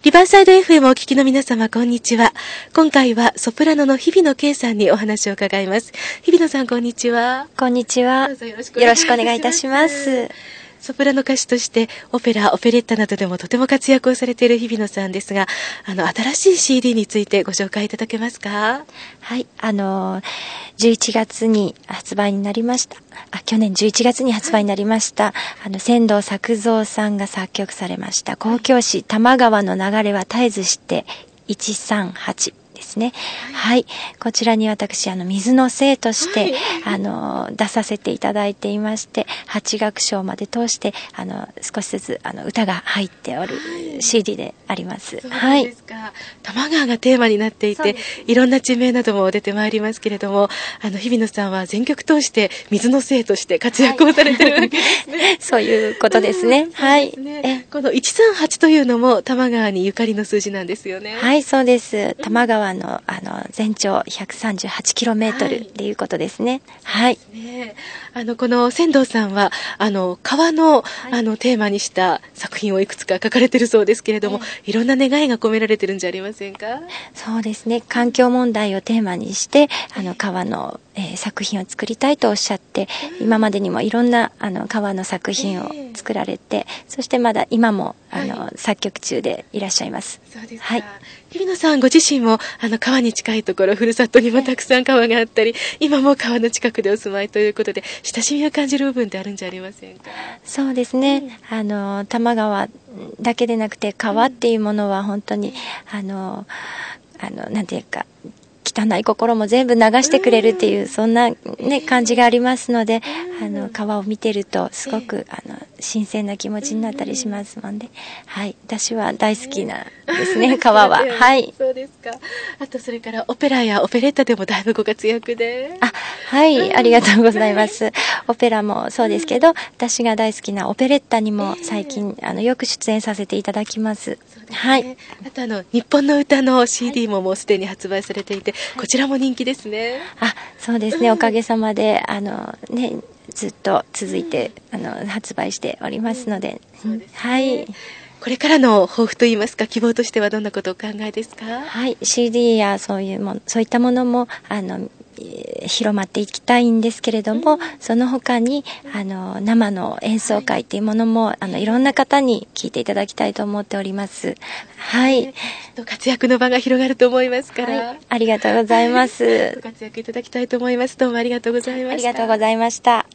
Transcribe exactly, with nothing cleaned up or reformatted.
リバーサイド エフエム をお聞きの皆様、こんにちは。今回はソプラノの日比野圭さんにお話を伺います。日比野さん、こんにちは。 こんにちは。よろしくお願いいたします。 ソプラノ歌手としてオペラ、オペレッタなどでもとても活躍をされている日比野さんですが、あの新しい シーディー についてご紹介いただけますか？ はい、あのじゅういちがつに発売になりました。あ、去年じゅういちがつに発売になりました。はい、あの仙道作三さんが作曲されました交響詩多摩川の流れは絶えずしていちさんはちですね。はい、はい、こちらに私あの水の精として、はい、あの出させていただいていまして、はち楽章まで通してあの少しずつあの歌が入っておる シーディー であります。 はい。そうですか。多摩川がテーマになっていて、いろんな地名なども出てまいりますけれども、あの日比野さんは全曲通して水の精として活躍をされているわけですね。はい、 そういうことですね。はい。 えこのいちさんはちというのも多摩川にゆかりの数字なんですよね。 はい、そうです。多摩川のあの全長 ひゃくさんじゅうはちキロメートルっていうことですね。はい。 ね、あのこの仙道さんはあの川の、はい、あのテーマにした作品をいくつか書かれているそうですけれども、えー、いろんな願いが込められてるんじゃありませんか？ そうですね。環境問題をテーマにしてあの川の、えー、作品を作りたいとおっしゃって、えー、今までにもいろんなあの川の作品を作られて、えー、そしてまだ今もあの、はい、作曲中でいらっしゃいます。 そうですか。はい。日比野さんご自身もあの川に近いところ、ふるさとにもたくさん川があったり、今も川の近くでお住まいということで親しみを感じる部分ってあるんじゃありませんか？ そうですね、うん、あの多摩川だけでなくて川っていうものは本当に、うん、あのあのなんていうか汚い心も全部流してくれるっていう、うん、そんな、ね、感じがありますので、うん、あの川を見てるとすごく、えー、あの新鮮な気持ちになったりしますもんで、うん、はい、私は大好きなですね、川は。はい。 そうですか。あとそれからオペラやオペレッタでもだいぶご活躍で。 あ、はい、ありがとうございます。オペラもそうですけど、私が大好きなオペレッタにも最近、あのよく出演させていただきます。 そうですね。 はい。 あとあの日本の歌の シーディー ももうすでに発売されていて、はい、こちらも人気ですね。 あ、そうですね。おかげさまであのねずっと続いて、うん、あの発売しておりますので、 うんそうですね、 はい。 これからの抱負といいますか希望としてはどんなことをお考えですか？ はい、シーディー やそういうもそういったものもあの広まっていきたいんですけれども、うん、その他にあの生の演奏会っていうものも、はい、あのいろんな方に聞いていただきたいと思っております。はい。 活躍の場が広がると思いますから、 はい、ありがとうございます。 ご活躍いただきたいと思います。どうもありがとうございました。 ありがとうございました。